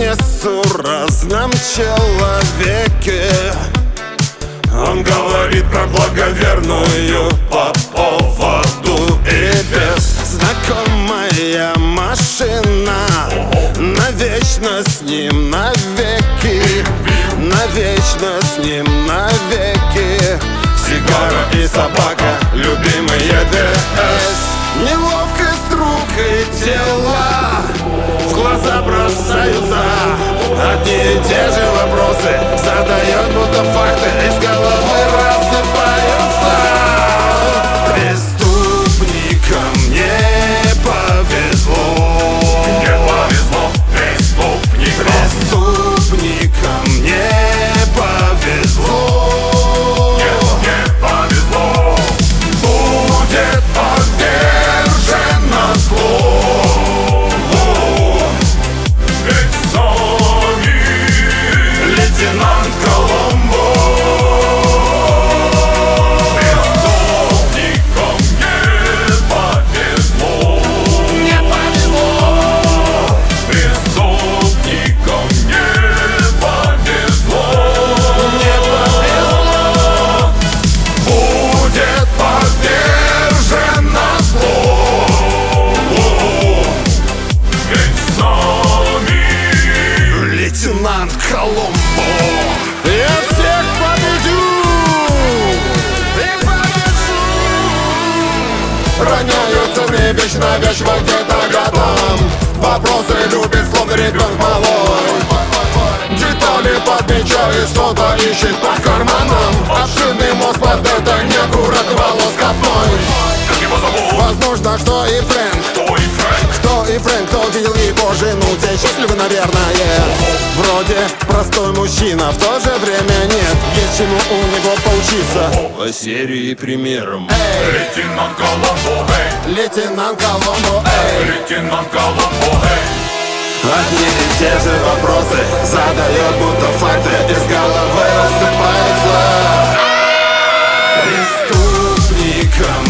несуразном человеке. Он говорит про благоверную по поводу и без. Знакомая машина, навечно с ним навеки, навечно с ним навеки. Сигара и собака, любимые ДС. Неловкость рук и тела в глаза бросаются. Одни и те же вопросы задает, будто факты из головы рассыпаются. Преступникам не повезло. Не повезло преступникам. Преступникам не повезло. Не повезло. Будет повержено зло. Ведь с нами Лейтенант Коломбо. преступникам не повезло. Не повезло. Преступникам не повезло. Не повезло. Будет повержено зло. Ведь с нами Лейтенант Коломбо. Я всех победю и побежу. Роняются не вечно, вечно где-то годам. Вопросы любит, словно ребенок малой. Детали подмечает, что-то ищет по карманам. Обширный мозг под это неаккуратный волос копной. как его зовут? Возможно, что и Фрэнк. Кто и Фрэнк? Кто и Фрэнк, кто видел его жену. Те счастливы, наверное. Вроде простой мужчина, в то же время нет. Есть чему у него поучиться. По серии примером. Эй, Лейтенант Коломбо, эй! лейтенант Коломбо, эй. Лейтенант Коломбо, эй! Одни и те же вопросы задает, будто факты из головы рассыпаются. Преступникам